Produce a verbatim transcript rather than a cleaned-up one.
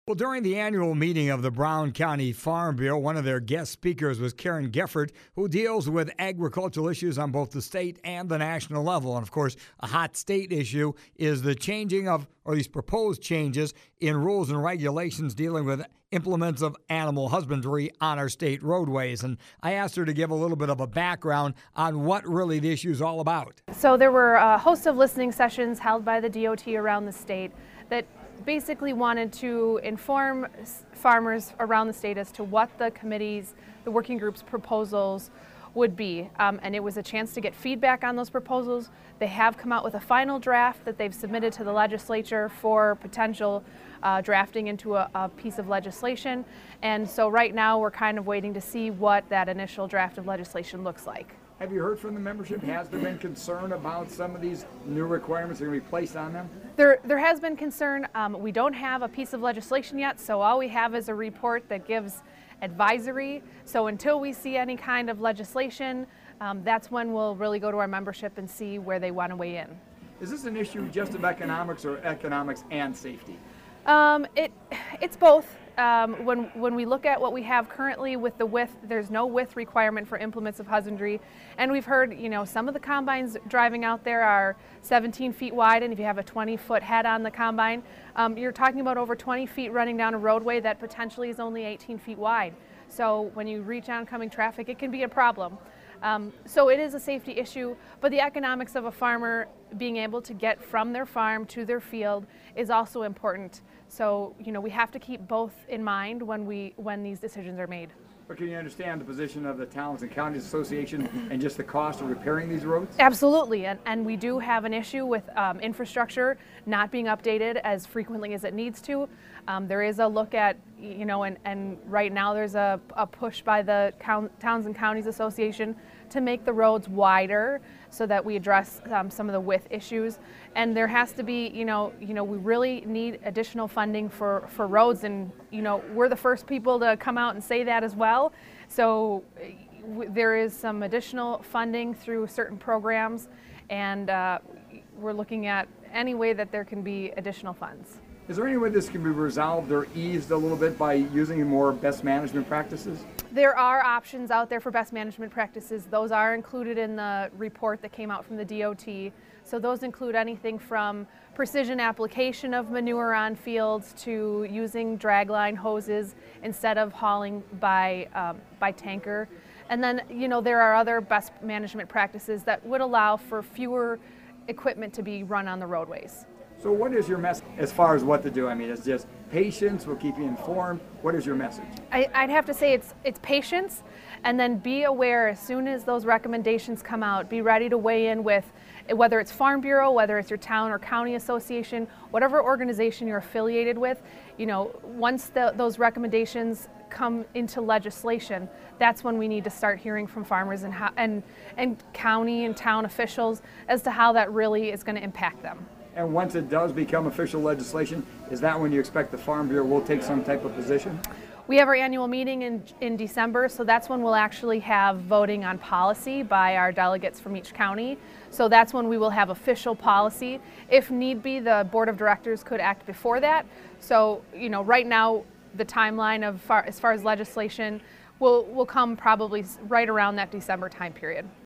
Well, during the annual meeting of the Brown County Farm Bureau, one of their guest speakers was Karen Geffert, who deals with agricultural issues on both the state and the national level. And of course, a hot state issue is the changing of, or these proposed changes in rules and regulations dealing with implements of animal husbandry on our state roadways. And I asked her to give a little bit of a background on what really the issue is all about. So there were a host of listening sessions held by the D O T around the state that basically wanted to inform farmers around the state as to what the committee's, the working group's proposals would be. Um, and it was a chance to get feedback on those proposals. They have come out with a final draft that they've submitted to the legislature for potential uh, drafting into a, a piece of legislation. And so right now we're kind of waiting to see what that initial draft of legislation looks like. Have you heard from the membership? Has there been concern about some of these new requirements that are going to be placed on them? There, there has been concern. Um, we don't have a piece of legislation yet, so all we have is a report that gives advisory. So until we see any kind of legislation, um, that's when we'll really go to our membership and see where they want to weigh in. Is this an issue just of economics or economics and safety? Um, it, it's both. Um, when, when we look at what we have currently with the width, there's no width requirement for implements of husbandry. And we've heard, you know, some of the combines driving out there are seventeen feet wide, and if you have a twenty foot head on the combine, um, you're talking about over twenty feet running down a roadway that potentially is only eighteen feet wide. So when you reach oncoming traffic, it can be a problem. Um, so it is a safety issue, but the economics of a farmer being able to get from their farm to their field is also important. So, you know, we have to keep both in mind when we when these decisions are made. But can you understand the position of the Towns and Counties Association and just the cost of repairing these roads? Absolutely, and, and we do have an issue with um, infrastructure not being updated as frequently as it needs to. Um, there is a look at, you know, and, and right now there's a, a push by the Towns and Counties Association to make the roads wider so that we address um, some of the width issues. And there has to be, you know, you know, we really need additional funding for, for roads, and, you know, we're the first people to come out and say that as well. So w there is some additional funding through certain programs, and uh, we're looking at any way that there can be additional funds. Is there any way this can be resolved or eased a little bit by using more best management practices? There are options out there for best management practices. Those are included in the report that came out from the D O T. So those include anything from precision application of manure on fields to using dragline hoses instead of hauling by, um, by tanker. And then, you know, there are other best management practices that would allow for fewer equipment to be run on the roadways. So what is your message as far as what to do? I mean, it's just patience, we'll keep you informed. What is your message? I, I'd have to say it's, it's patience, and then be aware as soon as those recommendations come out, be ready to weigh in with whether it's Farm Bureau, whether it's your town or county association, whatever organization you're affiliated with. You know, once the, those recommendations come into legislation, that's when we need to start hearing from farmers and, how, and, and county and town officials as to how that really is going to impact them. And once it does become official legislation, is that when you expect the Farm Bureau will take some type of position? We have our annual meeting in, in December, so that's when we'll actually have voting on policy by our delegates from each county. So that's when we will have official policy. If need be, the Board of Directors could act before that. So, you know, right now, the timeline of far, as far as legislation will, will come probably right around that December time period.